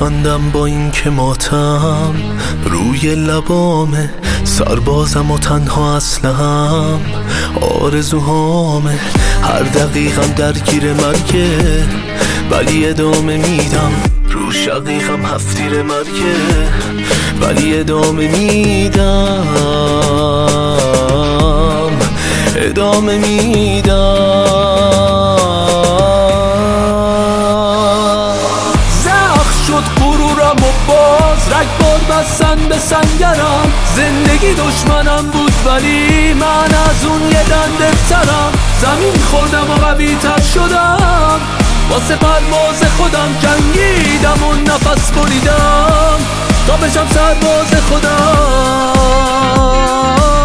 میخندم با این که ماتم روی لبامه، سربازم و تنها اسلحه‌ام آرزوهامه. هر دقیقم درگیر مرگه ولی ادامه میدم، رو شقیقم هفتیر مرگه ولی ادامه میدم، ادامه میدم. غرورم و باز رگبار بستن به سنگرم، زندگی دشمنم بود ولی من از اون یه دنده ترم. زمین خوردم و قوی تر شدم، واسه پرواز خودم جنگیدم و نفس بریدم تا بشم سرباز خودم.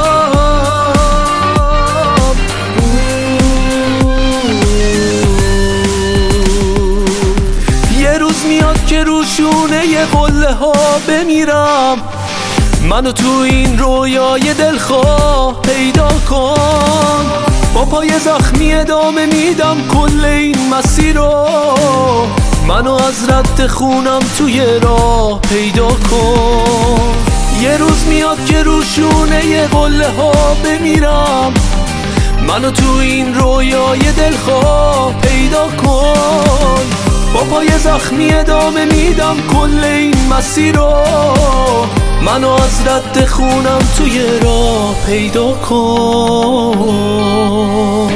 میاد که روشونه ی قله ها بمیرم، منو تو این رویای دلخواه پیدا کن. با پای زخمی ادامه میدم کل این مسیر رو، منو از رد خونم توی راه پیدا کن. یه روز میاد که روشونه ی قله ها بمیرم، منو تو این رویای دلخواه پیدا کن. با پای زخمی ادامه میدم کل این مسیر رو، منو از رد خونم توی راه پیدا کن.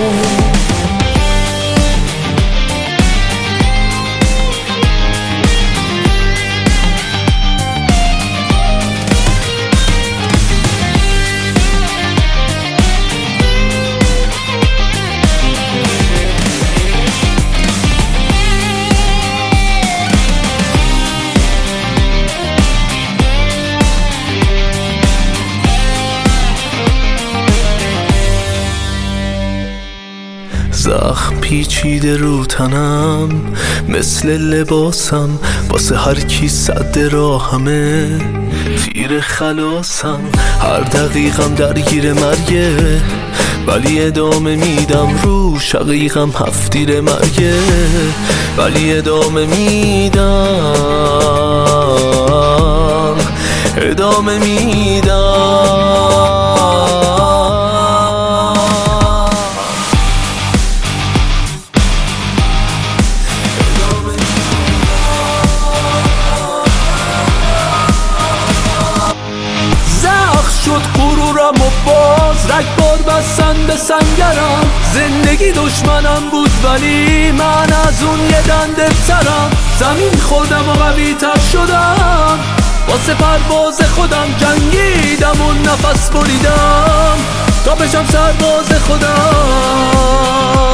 زخم پیچیده رو تنم مثل لباسم، واسه هر کی صد راهمه تیر خلاصم. هر دقیقم درگیر مرگه ولی ادامه میدم، رو شقیقم هفتیر مرگه ولی ادامه میدم، ادامه میدم. شد غرورم و باز رگبار بستن به سنگرم، زندگی دشمنم بود ولی من از اون یه دنده ترم. زمین خوردم و قوی تر شدم، واسه پرواز خودم جنگیدم و نفس بریدم تا بشم سرباز خودم.